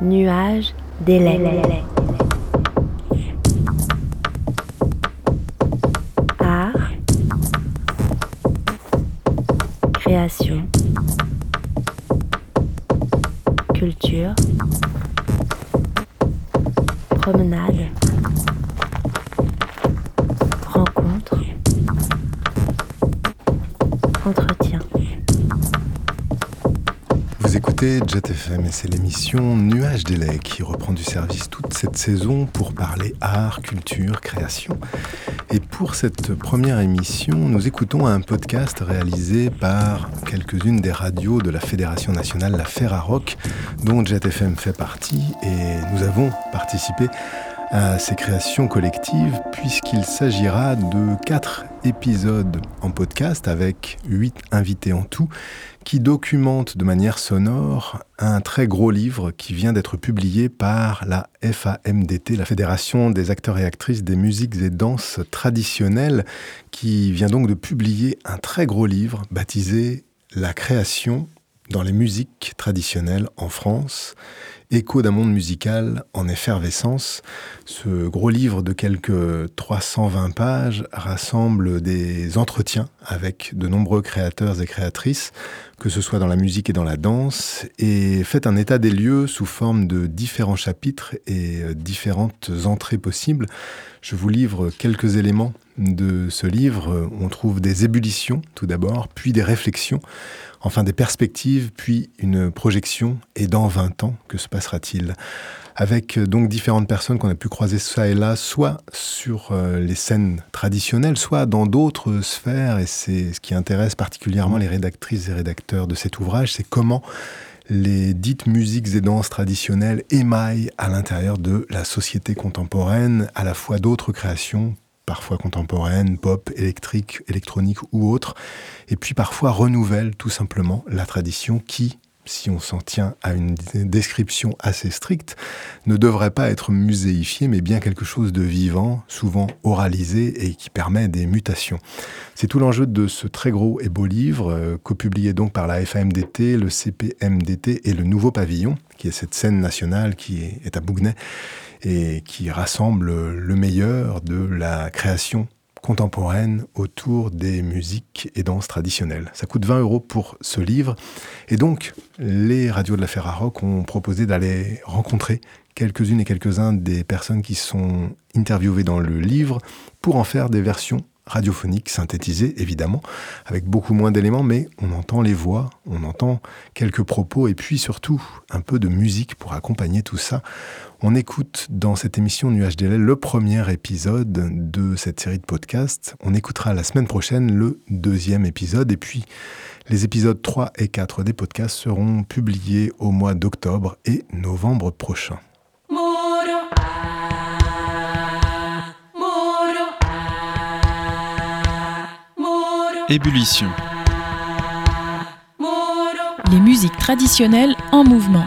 Nuages d'élect. Art, création, culture, promenade, rencontre, entretien. Vous écoutez Jet FM et c'est l'émission Nuages d'élect qui reprend du service toute cette saison pour parler art, culture, création. Et pour cette première émission, nous écoutons un podcast réalisé par quelques-unes des radios de la Fédération nationale, la Ferrarock, dont Jet FM fait partie. Et nous avons participé à ces créations collectives puisqu'il s'agira de 4 épisodes en podcast avec 8 invités en tout qui documentent de manière sonore un très gros livre qui vient d'être publié par la FAMDT, la Fédération des acteurs et actrices des musiques et danses traditionnelles, qui vient donc de publier un très gros livre baptisé « La création dans les musiques traditionnelles en France ». Écho d'un monde musical en effervescence. Ce gros livre de quelques 320 pages rassemble des entretiens avec de nombreux créateurs et créatrices, que ce soit dans la musique et dans la danse, et fait un état des lieux sous forme de différents chapitres et différentes entrées possibles. Je vous livre quelques éléments de ce livre. On trouve des ébullitions tout d'abord, puis des réflexions, enfin des perspectives, puis une projection. Et dans 20 ans, que se passera-t-il ? Avec donc différentes personnes qu'on a pu croiser ça et là, soit sur les scènes traditionnelles, soit dans d'autres sphères. Et c'est ce qui intéresse particulièrement les rédactrices et rédacteurs de cet ouvrage, c'est comment les dites musiques et danses traditionnelles émaillent à l'intérieur de la société contemporaine, à la fois d'autres créations, parfois contemporaines, pop, électrique, électronique ou autres, et puis parfois renouvellent tout simplement la tradition qui, si on s'en tient à une description assez stricte, ne devrait pas être muséifiée, mais bien quelque chose de vivant, souvent oralisé et qui permet des mutations. C'est tout l'enjeu de ce très gros et beau livre, copublié donc par la FAMDT, le CPMDT et le Nouveau Pavillon, qui est cette scène nationale qui est à Bouguenais et qui rassemble le meilleur de la création contemporaine autour des musiques et danses traditionnelles. Ça coûte 20 € pour ce livre. Et donc, les radios de la Ferrarock ont proposé d'aller rencontrer quelques-unes et quelques-uns des personnes qui sont interviewées dans le livre pour en faire des versions radiophoniques, synthétisées évidemment, avec beaucoup moins d'éléments, mais on entend les voix, on entend quelques propos et puis surtout un peu de musique pour accompagner tout ça. On écoute dans cette émission Nuages d'élect le premier épisode de cette série de podcasts. On écoutera la semaine prochaine le 2e épisode et puis les épisodes 3 et 4 des podcasts seront publiés au mois d'octobre et novembre prochain. Ébullition. Les musiques traditionnelles en mouvement.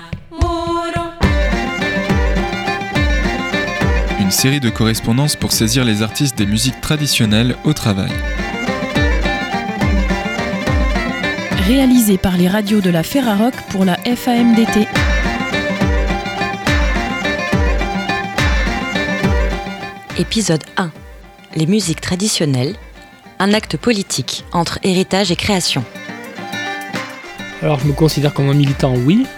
Une série de correspondances pour saisir les artistes des musiques traditionnelles au travail. Réalisé par les radios de la Ferrarock pour la FAMDT. Épisode 1. Les musiques traditionnelles. Un acte politique entre héritage et création. Alors je me considère comme un militant, oui.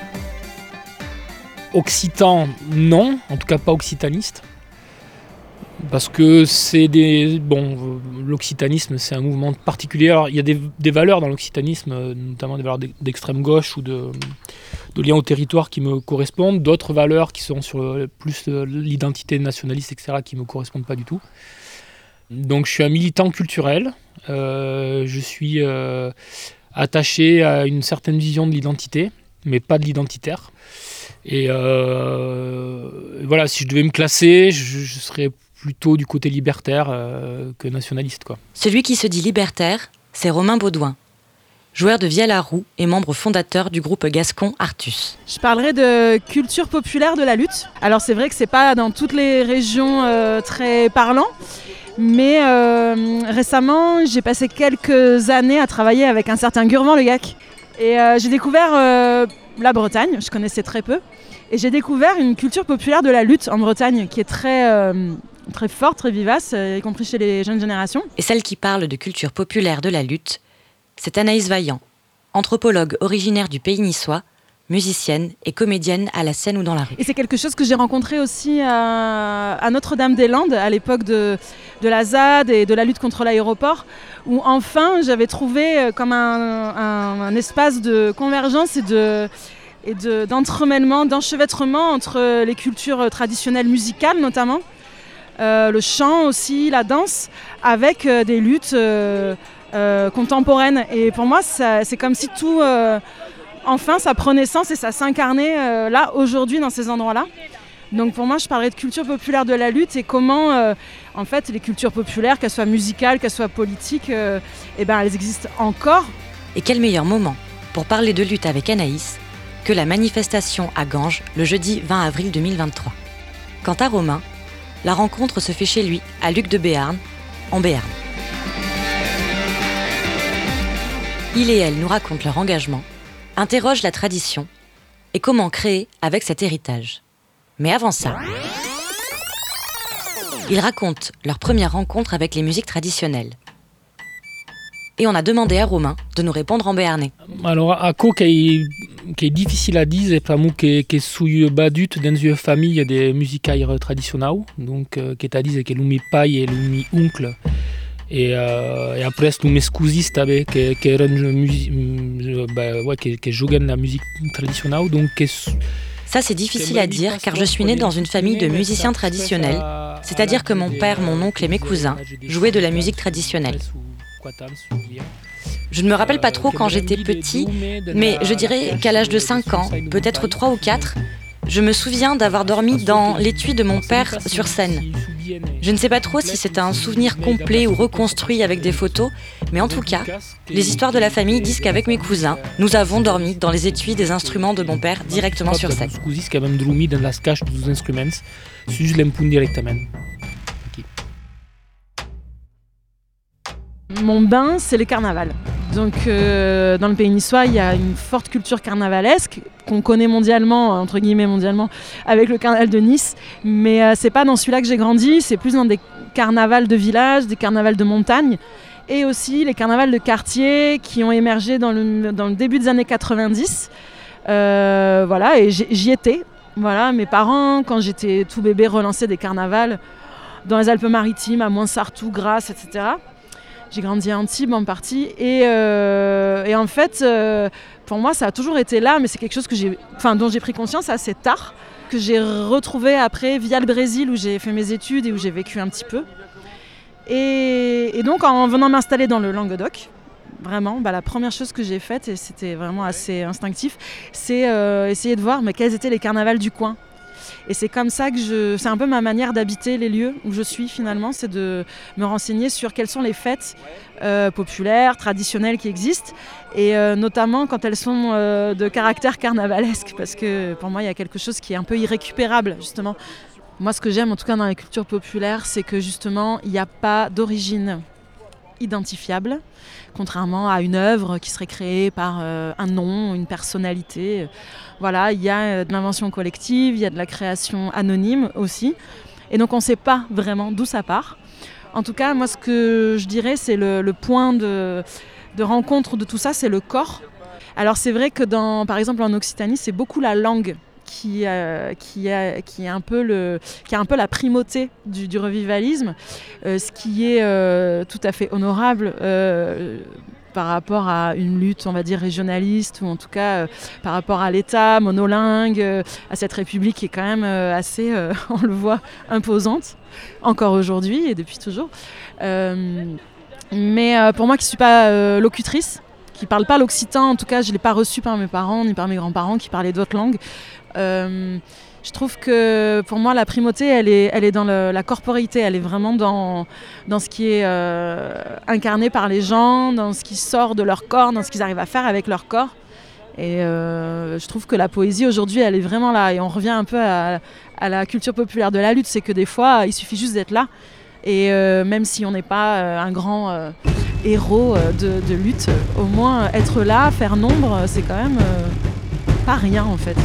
Occitan, non, en tout cas pas occitaniste. Parce que l'occitanisme c'est un mouvement particulier. Alors il y a des valeurs dans l'occitanisme, notamment des valeurs d'extrême gauche ou de lien au territoire qui me correspondent. D'autres valeurs qui sont sur plus l'identité nationaliste, etc., qui me correspondent pas du tout. Donc je suis un militant culturel, je suis attaché à une certaine vision de l'identité, mais pas de l'identitaire. Et voilà, si je devais me classer, je serais plutôt du côté libertaire que nationaliste, quoi. Celui qui se dit libertaire, c'est Romain Baudouin, joueur de vielle à roue et membre fondateur du groupe gascon Artus. Je parlerai de culture populaire de la lutte. Alors c'est vrai que c'est pas dans toutes les régions très parlant, mais récemment j'ai passé quelques années à travailler avec un certain Gurvan Le Gac. Et j'ai découvert la Bretagne, je connaissais très peu. Et j'ai découvert une culture populaire de la lutte en Bretagne qui est très forte, très vivace, y compris chez les jeunes générations. Et celle qui parle de culture populaire de la lutte, c'est Anaïs Vaillant, anthropologue originaire du pays niçois, musicienne et comédienne à la scène ou dans la rue. Et c'est quelque chose que j'ai rencontré aussi à Notre-Dame-des-Landes, à l'époque de la ZAD et de la lutte contre l'aéroport, où enfin j'avais trouvé comme un espace de convergence et d'entremêlement, d'enchevêtrement entre les cultures traditionnelles musicales notamment, le chant aussi, la danse, avec des luttes contemporaines. Et pour moi, c'est comme si tout... enfin, ça prenait sens et ça s'incarnait là, aujourd'hui, dans ces endroits-là. Donc pour moi, je parlerais de culture populaire de la lutte et comment, en fait, les cultures populaires, qu'elles soient musicales, qu'elles soient politiques, elles existent encore. Et quel meilleur moment pour parler de lutte avec Anaïs que la manifestation à Ganges le jeudi 20 avril 2023. Quant à Romain, la rencontre se fait chez lui, à Luc de Béarn, en Béarn. Il et elle nous racontent leur engagement, interrogent la tradition et comment créer avec cet héritage. Mais avant ça, ils racontent leur première rencontre avec les musiques traditionnelles. Et on a demandé à Romain de nous répondre en béarnais. Alors, à quoi qui est difficile à dire, c'est parce que suis badut dans une famille des musicaires traditionnels, donc qui est à dire que l'umi paille et l'umi oncle. Et après, nous m'excusiste avec qui jouent la musique traditionnelle, donc ça, c'est difficile à dire car je suis née dans une famille de musiciens traditionnels, c'est-à-dire que mon père, mon oncle et mes cousins jouaient de la musique traditionnelle. Je ne me rappelle pas trop quand j'étais petit, mais je dirais qu'à l'âge de 5 ans, peut-être 3 ou 4, je me souviens d'avoir dormi dans l'étui de mon père sur scène. Je ne sais pas trop si c'est un souvenir complet ou reconstruit avec des photos, mais en tout cas, les histoires de la famille disent qu'avec mes cousins, nous avons dormi dans les étuis des instruments de mon père directement sur scène. Mon bain, c'est le carnaval. Donc dans le pays niçois, il y a une forte culture carnavalesque qu'on connaît mondialement, entre guillemets mondialement, avec le carnaval de Nice. Mais c'est pas dans celui-là que j'ai grandi, c'est plus dans des carnavals de village, des carnavals de montagne et aussi les carnavals de quartier qui ont émergé dans le début des années 90. Voilà, et j'y étais. Voilà, mes parents, quand j'étais tout bébé, relançaient des carnavals dans les Alpes-Maritimes, à Moinsartou, Grasse, etc. J'ai grandi à Antibes en partie et en fait, pour moi, ça a toujours été là, mais c'est quelque chose dont j'ai pris conscience assez tard, que j'ai retrouvé après via le Brésil où j'ai fait mes études et où j'ai vécu un petit peu. Et donc, en venant m'installer dans le Languedoc, vraiment, la première chose que j'ai faite, et c'était vraiment assez instinctif, c'est essayer de voir quels étaient les carnavals du coin. Et c'est comme ça que c'est un peu ma manière d'habiter les lieux où je suis finalement, c'est de me renseigner sur quelles sont les fêtes populaires, traditionnelles qui existent, et notamment quand elles sont de caractère carnavalesque, parce que pour moi il y a quelque chose qui est un peu irrécupérable justement. Moi ce que j'aime en tout cas dans la culture populaire, c'est que justement il n'y a pas d'origine identifiable, contrairement à une œuvre qui serait créée par un nom, une personnalité. Voilà, il y a de l'invention collective, il y a de la création anonyme aussi. Et donc on ne sait pas vraiment d'où ça part. En tout cas, moi ce que je dirais, c'est le point de rencontre de tout ça, c'est le corps. Alors c'est vrai que par exemple en Occitanie, c'est beaucoup la langue qui a un peu la primauté du revivalisme, ce qui est tout à fait honorable par rapport à une lutte, on va dire, régionaliste, ou en tout cas par rapport à l'État monolingue, à cette République qui est quand même assez, on le voit, imposante, encore aujourd'hui et depuis toujours. Mais pour moi qui ne suis pas locutrice, qui ne parle pas l'occitan, en tout cas je ne l'ai pas reçu par mes parents ni par mes grands-parents qui parlaient d'autres langues, je trouve que pour moi la primauté elle est dans la corporéité, elle est vraiment dans ce qui est incarné par les gens, dans ce qui sort de leur corps, dans ce qu'ils arrivent à faire avec leur corps. Et je trouve que la poésie aujourd'hui elle est vraiment là, et on revient un peu à la culture populaire de la lutte, c'est que des fois il suffit juste d'être là, et même si on n'est pas un grand héros de lutte, au moins être là, faire nombre, c'est quand même pas rien en fait.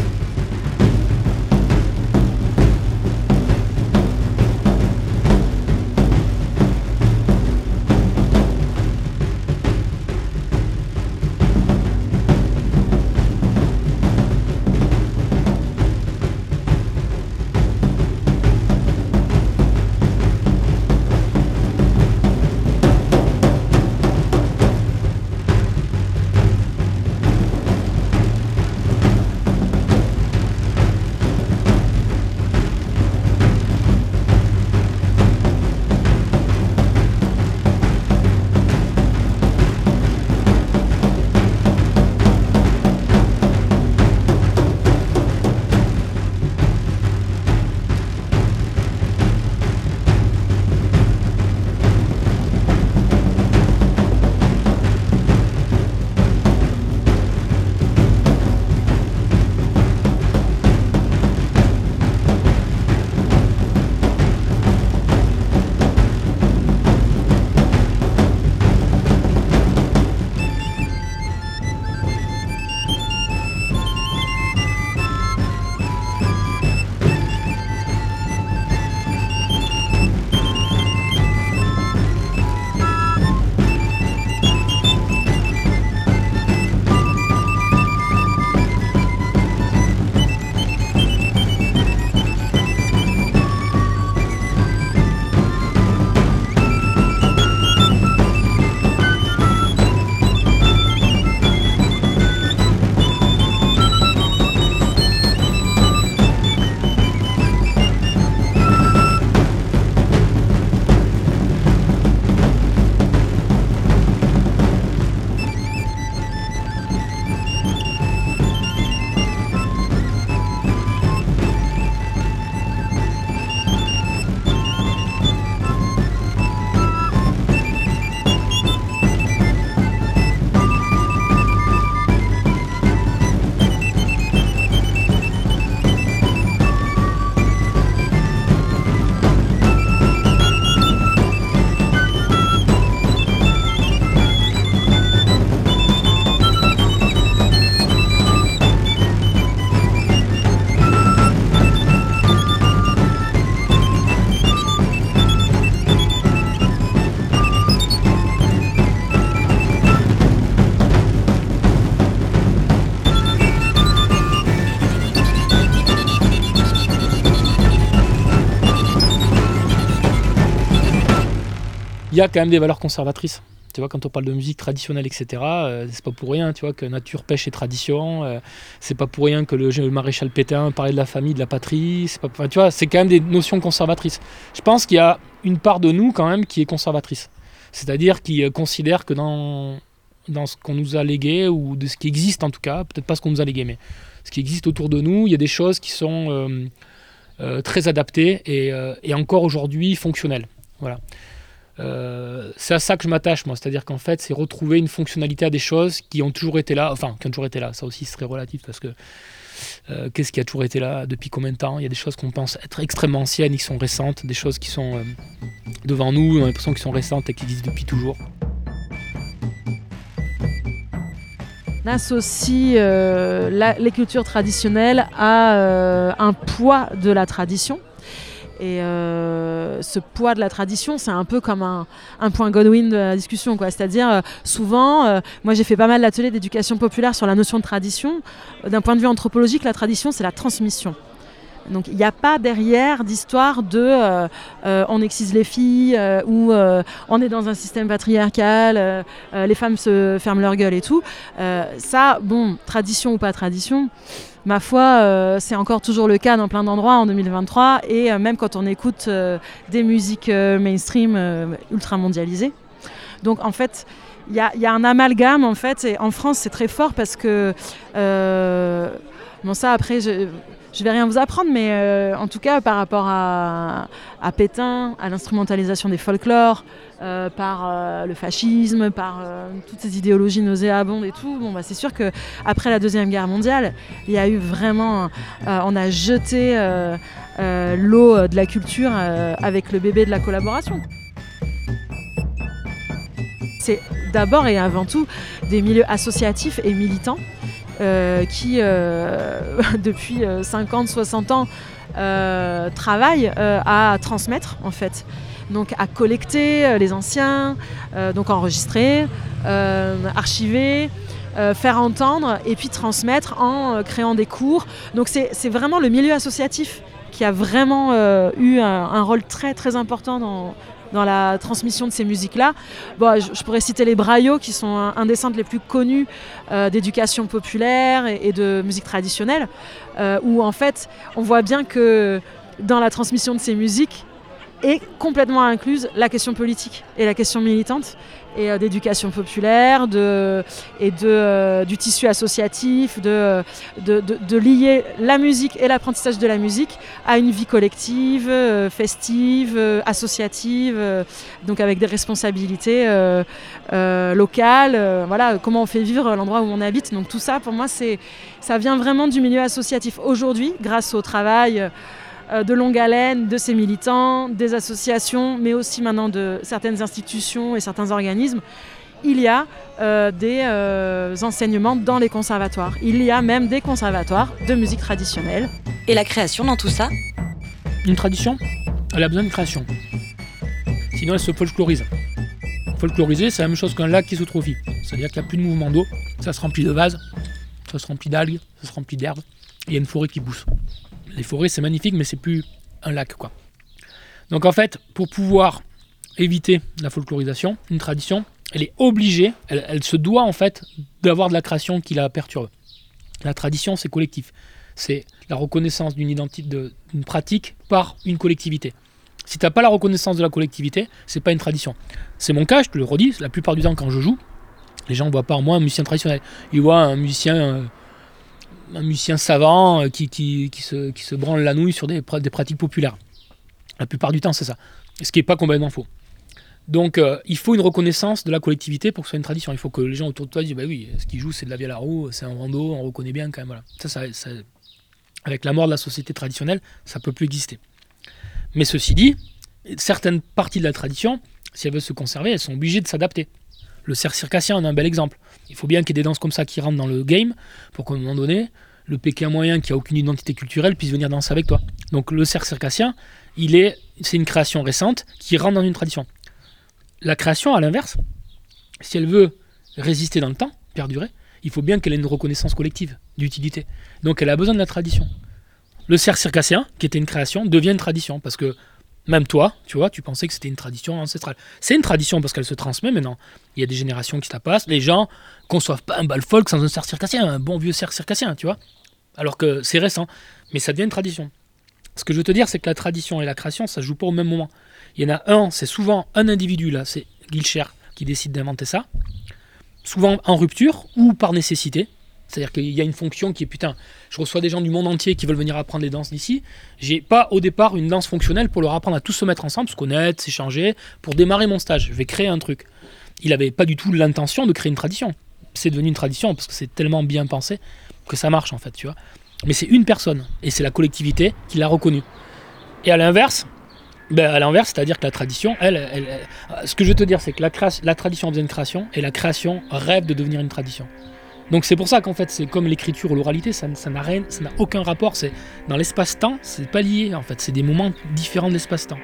Il y a quand même des valeurs conservatrices. Tu vois, quand on parle de musique traditionnelle, etc., c'est pas pour rien, tu vois, que nature, pêche et tradition. C'est pas pour rien que le maréchal Pétain parlait de la famille, de la patrie. C'est pas, enfin, tu vois, c'est quand même des notions conservatrices. Je pense qu'il y a une part de nous quand même qui est conservatrice, c'est-à-dire qui considère que dans ce qu'on nous a légué, ou de ce qui existe en tout cas, peut-être pas ce qu'on nous a légué, mais ce qui existe autour de nous, il y a des choses qui sont très adaptées et encore aujourd'hui fonctionnelles. Voilà. C'est à ça que je m'attache, moi, c'est-à-dire qu'en fait c'est retrouver une fonctionnalité à des choses qui ont toujours été là, ça aussi serait relatif parce que qu'est-ce qui a toujours été là, depuis combien de temps? Il y a des choses qu'on pense être extrêmement anciennes et qui sont récentes, des choses qui sont devant nous, on a l'impression qu'ils sont récentes et qui existent depuis toujours. On associe les cultures traditionnelles à un poids de la tradition. Et ce poids de la tradition, c'est un peu comme un point Godwin de la discussion, quoi. C'est-à-dire, souvent, moi j'ai fait pas mal d'ateliers d'éducation populaire sur la notion de tradition. D'un point de vue anthropologique, la tradition, c'est la transmission. Donc il n'y a pas derrière d'histoire de on excise les filles ou on est dans un système patriarcal, les femmes se ferment leur gueule et tout. Ça, bon, tradition ou pas tradition, ma foi, c'est encore toujours le cas dans plein d'endroits en 2023 et même quand on écoute des musiques mainstream ultra mondialisées. Donc en fait, il y a un amalgame en fait, et en France c'est très fort parce que bon ça après je vais rien vous apprendre, mais en tout cas par rapport à Pétain, à l'instrumentalisation des folklores, par le fascisme, par toutes ces idéologies nauséabondes et tout, bon, bah, c'est sûr qu'après la Deuxième Guerre mondiale, il y a eu vraiment... on a jeté l'eau de la culture avec le bébé de la collaboration. C'est d'abord et avant tout des milieux associatifs et militants qui, depuis 50, 60 ans, travaillent à transmettre, en fait. Donc à collecter les anciens, donc enregistrer, archiver, faire entendre et puis transmettre en créant des cours. Donc c'est vraiment le milieu associatif qui a vraiment eu un rôle très très important dans la transmission de ces musiques-là. Bon, je pourrais citer les Braillots, qui sont un des centres les plus connus d'éducation populaire et de musique traditionnelle, où en fait on voit bien que dans la transmission de ces musiques est complètement incluse la question politique et la question militante et d'éducation populaire du tissu associatif, de lier la musique et l'apprentissage de la musique à une vie collective, festive, associative, donc avec des responsabilités locales, voilà, comment on fait vivre l'endroit où on habite. Donc tout ça, pour moi, ça vient vraiment du milieu associatif. Aujourd'hui, grâce au travail de longue haleine de ces militants, des associations, mais aussi maintenant de certaines institutions et certains organismes, il y a des enseignements dans les conservatoires. Il y a même des conservatoires de musique traditionnelle. Et la création dans tout ça ? Une tradition, elle a besoin de création. Sinon, elle se folklorise. Folkloriser, c'est la même chose qu'un lac qui s'eutrophie. C'est-à-dire qu'il n'y a plus de mouvement d'eau, ça se remplit de vases, ça se remplit d'algues, ça se remplit d'herbes, et il y a une forêt qui pousse. Les forêts, c'est magnifique, mais c'est plus un lac, quoi. Donc en fait, pour pouvoir éviter la folklorisation, une tradition, elle est obligée, elle se doit en fait d'avoir de la création qui la perturbe. La tradition, c'est collectif. C'est la reconnaissance d'une identité, d'une pratique par une collectivité. Si tu n'as pas la reconnaissance de la collectivité, c'est pas une tradition. C'est mon cas, je te le redis, la plupart du temps quand je joue, les gens ne voient pas en moi un musicien traditionnel. Ils voient un musicien savant qui se branle la nouille sur des pratiques populaires. La plupart du temps, c'est ça. Ce qui n'est pas complètement faux. Donc, il faut une reconnaissance de la collectivité pour que ce soit une tradition. Il faut que les gens autour de toi disent, bah oui, ce qu'ils jouent, c'est de la vielle à roue, c'est un rando, on reconnaît bien quand même. Voilà. Ça, avec la mort de la société traditionnelle, ça ne peut plus exister. Mais ceci dit, certaines parties de la tradition, si elles veulent se conserver, elles sont obligées de s'adapter. Le cercle circassien en est un bel exemple. Il faut bien qu'il y ait des danses comme ça qui rentrent dans le game pour qu'à un moment donné, le Pékin moyen qui n'a aucune identité culturelle puisse venir danser avec toi. Donc le cercle circassien, c'est une création récente qui rentre dans une tradition. La création, à l'inverse, si elle veut résister dans le temps, perdurer, il faut bien qu'elle ait une reconnaissance collective d'utilité. Donc elle a besoin de la tradition. Le cercle circassien, qui était une création, devient une tradition parce que même toi, tu vois, tu pensais que c'était une tradition ancestrale. C'est une tradition parce qu'elle se transmet maintenant. Il y a des générations qui se la passent. Les gens ne conçoivent pas un bal folk sans un cercle circassien, un bon vieux cercle circassien, tu vois. Alors que c'est récent. Mais ça devient une tradition. Ce que je veux te dire, c'est que la tradition et la création, ça ne se joue pas au même moment. Il y en a un, c'est souvent un individu, là, c'est Gilcher qui décide d'inventer ça. Souvent en rupture ou par nécessité. C'est-à-dire qu'il y a une fonction qui est, putain, je reçois des gens du monde entier qui veulent venir apprendre les danses d'ici. J'ai pas au départ une danse fonctionnelle pour leur apprendre à tous se mettre ensemble, se connaître, s'échanger, pour démarrer mon stage. Je vais créer un truc. Il n'avait pas du tout l'intention de créer une tradition. C'est devenu une tradition parce que c'est tellement bien pensé que ça marche en fait, tu vois. Mais c'est une personne et c'est la collectivité qui l'a reconnu. Et à l'inverse, c'est-à-dire que la tradition, ce que je veux te dire, c'est que la tradition a besoin de création et la création rêve de devenir une tradition. Donc c'est pour ça qu'en fait c'est comme l'écriture ou l'oralité, ça n'a aucun rapport. C'est dans l'espace-temps, c'est pas lié en fait. C'est des moments différents de l'espace-temps.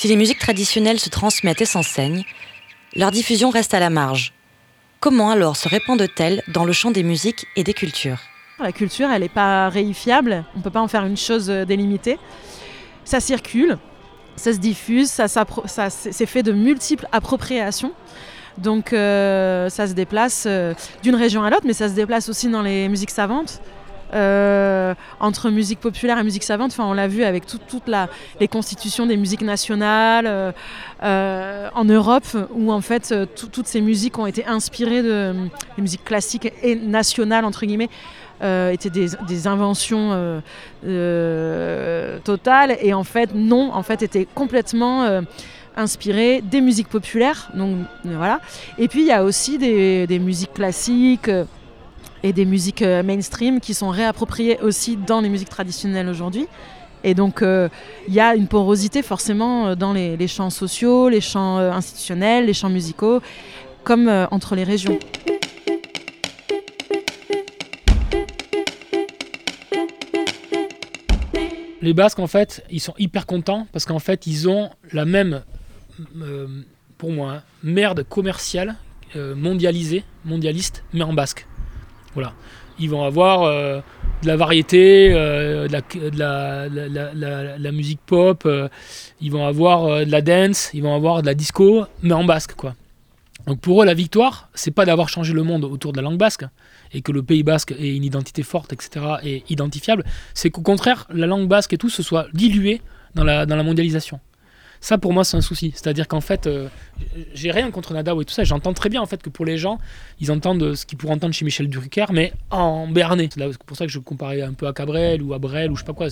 Si les musiques traditionnelles se transmettent et s'enseignent, leur diffusion reste à la marge. Comment alors se répandent-elles dans le champ des musiques et des cultures ? La culture, elle n'est pas réifiable, on ne peut pas en faire une chose délimitée. Ça circule, ça se diffuse, c'est fait de multiples appropriations. Donc ça se déplace d'une région à l'autre, mais ça se déplace aussi dans les musiques savantes. Entre musique populaire et musique savante, on l'a vu avec toutes les constitutions des musiques nationales en Europe, où en fait toutes ces musiques ont été inspirées des musiques classiques et nationales entre guillemets, étaient des inventions totales, et en fait étaient complètement inspirées des musiques populaires. Donc voilà. Et puis il y a aussi des musiques classiques et des musiques mainstream qui sont réappropriées aussi dans les musiques traditionnelles aujourd'hui. Et donc, il y a une porosité forcément dans les champs sociaux, les champs institutionnels, les champs musicaux, comme entre les régions. Les Basques, en fait, ils sont hyper contents parce qu'en fait, ils ont la même, pour moi, merde commerciale, mondialiste, mais en basque. Voilà. Ils vont avoir de la variété, de la musique pop, ils vont avoir de la dance, ils vont avoir de la disco, mais en basque, quoi. Donc pour eux, la victoire, c'est pas d'avoir changé le monde autour de la langue basque et que le Pays basque ait une identité forte, etc., et identifiable. C'est qu'au contraire, la langue basque et tout se soit diluée dans la mondialisation. Ça, pour moi, c'est un souci. C'est-à-dire qu'en fait, j'ai rien contre Nada et tout ça. J'entends très bien en fait que pour les gens, ils entendent ce qu'ils pourraient entendre chez Michel Drucker, mais en béarnais. C'est pour ça que je comparais un peu à Cabrel ou à Brel ou je sais pas quoi.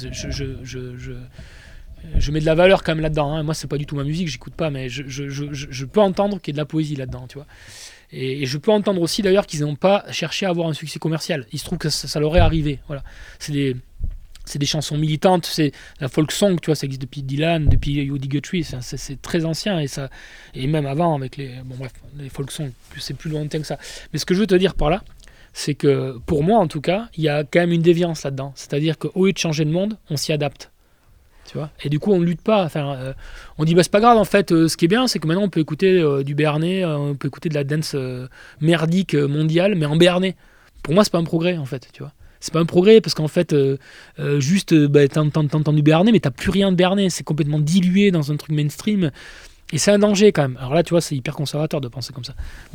Je mets de la valeur quand même là-dedans. Hein. Moi, c'est pas du tout ma musique, j'écoute pas, mais je peux entendre qu'il y a de la poésie là-dedans, tu vois. Et je peux entendre aussi d'ailleurs qu'ils n'ont pas cherché à avoir un succès commercial. Il se trouve que ça leur est arrivé. Voilà. C'est des chansons militantes, c'est la folk song, tu vois, ça existe depuis Dylan, depuis Woody Guthrie, c'est très ancien, et même avant avec les folk songs, c'est plus lointain que ça. Mais ce que je veux te dire par là, c'est que pour moi en tout cas, il y a quand même une déviance là-dedans. C'est-à-dire qu'au lieu de changer le monde, on s'y adapte. Tu vois, et du coup on ne lutte pas, on dit c'est pas grave en fait, ce qui est bien c'est que maintenant on peut écouter du béarnais, on peut écouter de la dance merdique mondiale, mais en béarnais. Pour moi c'est pas un progrès en fait, tu vois. C'est pas un progrès parce qu'en fait, t'entends du béarnais, mais t'as plus rien de béarnais. C'est complètement dilué dans un truc mainstream. Et c'est un danger quand même. Alors là, tu vois, c'est hyper conservateur de penser comme ça. Mais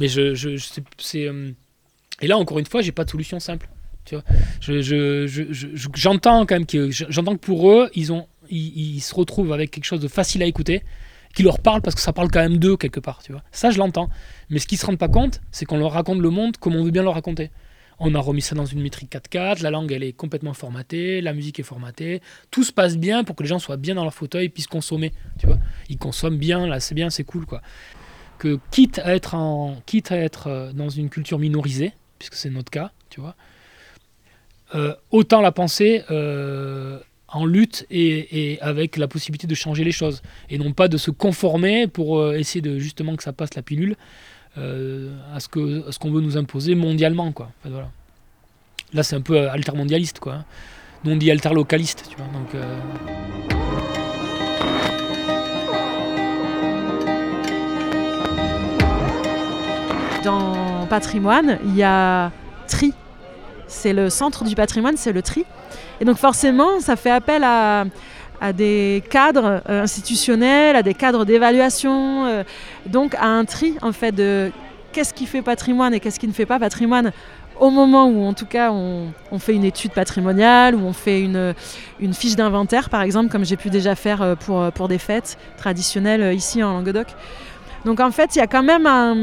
et là, encore une fois, j'ai pas de solution simple. Tu vois, j'entends quand même que pour eux, ils se retrouvent avec quelque chose de facile à écouter, qui leur parle parce que ça parle quand même d'eux quelque part. Tu vois, ça, je l'entends. Mais ce qu'ils se rendent pas compte, c'est qu'on leur raconte le monde comme on veut bien le raconter. On a remis ça dans une métrique 4/4, la langue elle est complètement formatée, la musique est formatée, tout se passe bien pour que les gens soient bien dans leur fauteuil et puissent consommer, tu vois. Ils consomment bien, là c'est bien, c'est cool quoi. Que quitte à être dans une culture minorisée, puisque c'est notre cas, tu vois, autant la penser en lutte et avec la possibilité de changer les choses et non pas de se conformer pour essayer de justement que ça passe la pilule. À ce qu'on veut nous imposer mondialement quoi. Enfin, voilà. Là c'est un peu altermondialiste quoi. Nous on dit alterlocaliste, tu vois. Donc Dans patrimoine, il y a tri. C'est le centre du patrimoine, c'est le tri. Et donc forcément, ça fait appel à des cadres institutionnels, à des cadres d'évaluation, donc à un tri en fait de qu'est-ce qui fait patrimoine et qu'est-ce qui ne fait pas patrimoine au moment où en tout cas on fait une étude patrimoniale, où on fait une fiche d'inventaire par exemple, comme j'ai pu déjà faire pour des fêtes traditionnelles ici en Languedoc. Donc en fait il y a quand même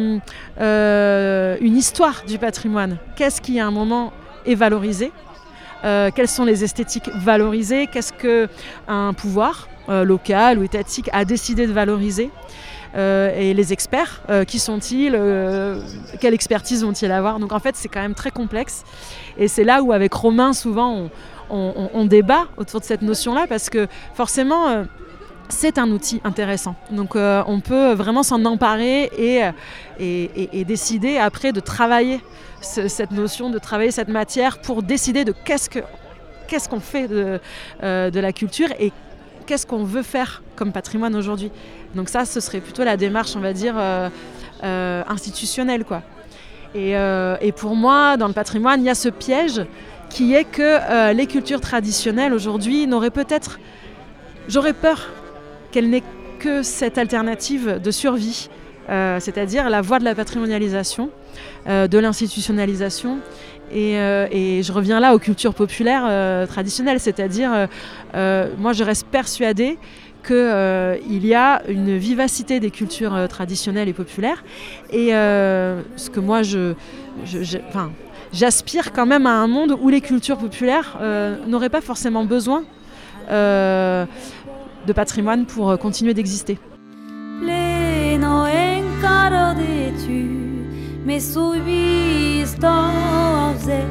une histoire du patrimoine. Qu'est-ce qui à un moment est valorisé ? Quelles sont les esthétiques valorisées ? Qu'est-ce qu'un pouvoir local ou étatique a décidé de valoriser ? Et les experts, qui sont-ils ? Quelle expertise vont-ils avoir ? Donc en fait, c'est quand même très complexe. Et c'est là où, avec Romain, souvent, on débat autour de cette notion-là, parce que forcément, c'est un outil intéressant. Donc on peut vraiment s'en emparer et décider après de travailler cette notion, de travailler cette matière pour décider de qu'est-ce qu'on fait de la culture et qu'est-ce qu'on veut faire comme patrimoine aujourd'hui. Donc ça, ce serait plutôt la démarche, on va dire, institutionnelle, quoi. Et pour moi, dans le patrimoine, il y a ce piège qui est que les cultures traditionnelles aujourd'hui n'auraient peut-être... J'aurais peur qu'elles n'aient que cette alternative de survie, c'est-à-dire la voie de la patrimonialisation, de l'institutionnalisation. Et je reviens là aux cultures populaires traditionnelles, c'est-à-dire, moi je reste persuadée qu'il y a une vivacité des cultures traditionnelles et populaires. Et ce que moi, j'aspire quand même à un monde où les cultures populaires n'auraient pas forcément besoin de patrimoine pour continuer d'exister. Pleno encaro de tu, me subiste aux ailes.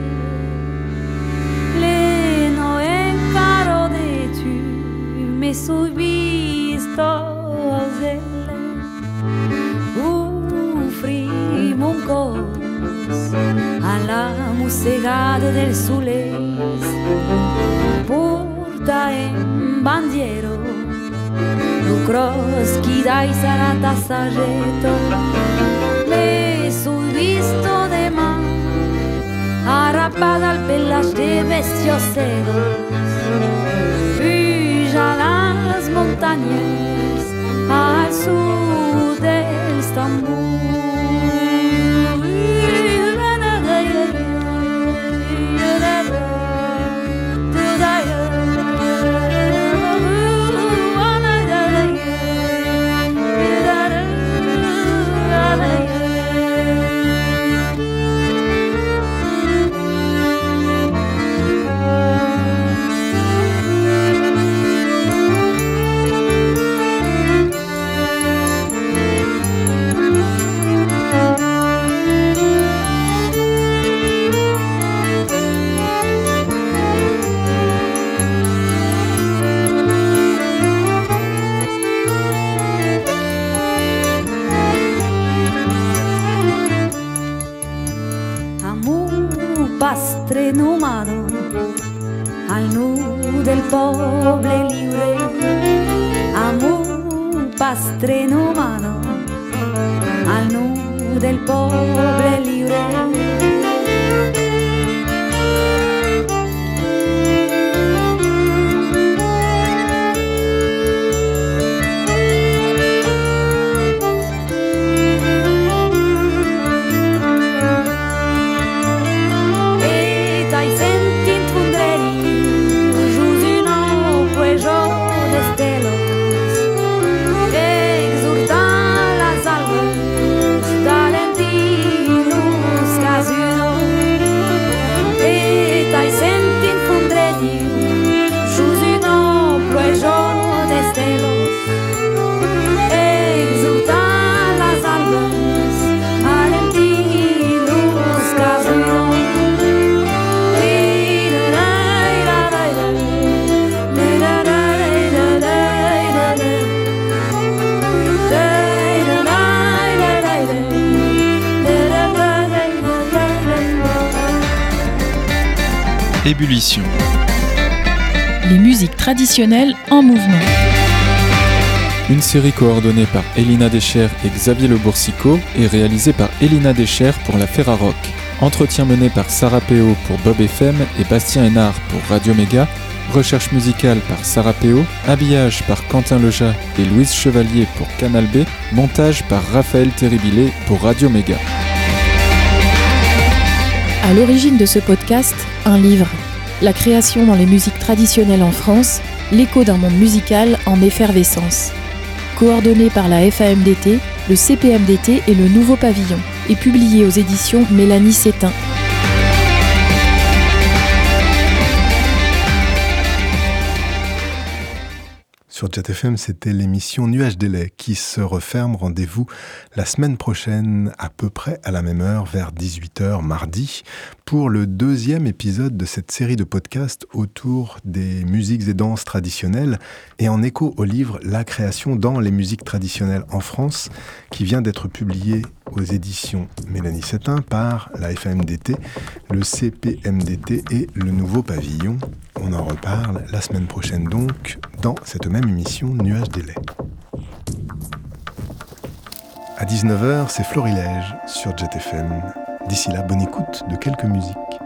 Pleno encaro de tu, me subiste aux ailes. Offri mon cos a la musegada del soleil. Porta en bandiero lo cross chi dai sarà tassagetto. Me subvisto de mar arrapada al pelage de bestios cegos. Fuja las montañas al sur del Estambul. Pastre nomado al nu del poble libre. Amo pastre nomado al nu del poble libre. Ébullition. Les musiques traditionnelles en mouvement. Une série coordonnée par Elina Deschères et Xavier Le Boursicot et réalisée par Elina Deschères pour la Ferrarock. Entretien mené par Sarah Péo pour Bob FM et Bastien Hénard pour Radio Méga. Recherche musicale par Sarah Péo. Habillage par Quentin Leja et Louise Chevalier pour Canal B. Montage par Raphaël Terribilé pour Radio Méga. À l'origine de ce podcast, un livre. La création dans les musiques traditionnelles en France, l'écho d'un monde musical en effervescence. Coordonné par la FAMDT, le CPMDT et le Nouveau Pavillon, et publié aux éditions Mélanie Sétain. Sur Jet FM, c'était l'émission Nuages Délai qui se referme. Rendez-vous la semaine prochaine, à peu près à la même heure, vers 18h mardi, pour le 2e épisode de cette série de podcasts autour des musiques et danses traditionnelles et en écho au livre La création dans les musiques traditionnelles en France, qui vient d'être publié aux éditions Mélanie Sétain par la FAMDT, le CPMDT et le Nouveau Pavillon. On en reparle la semaine prochaine donc dans cette même émission Nuages des laits. À 19h, c'est Florilège sur Jet FM. D'ici là, bonne écoute de quelques musiques.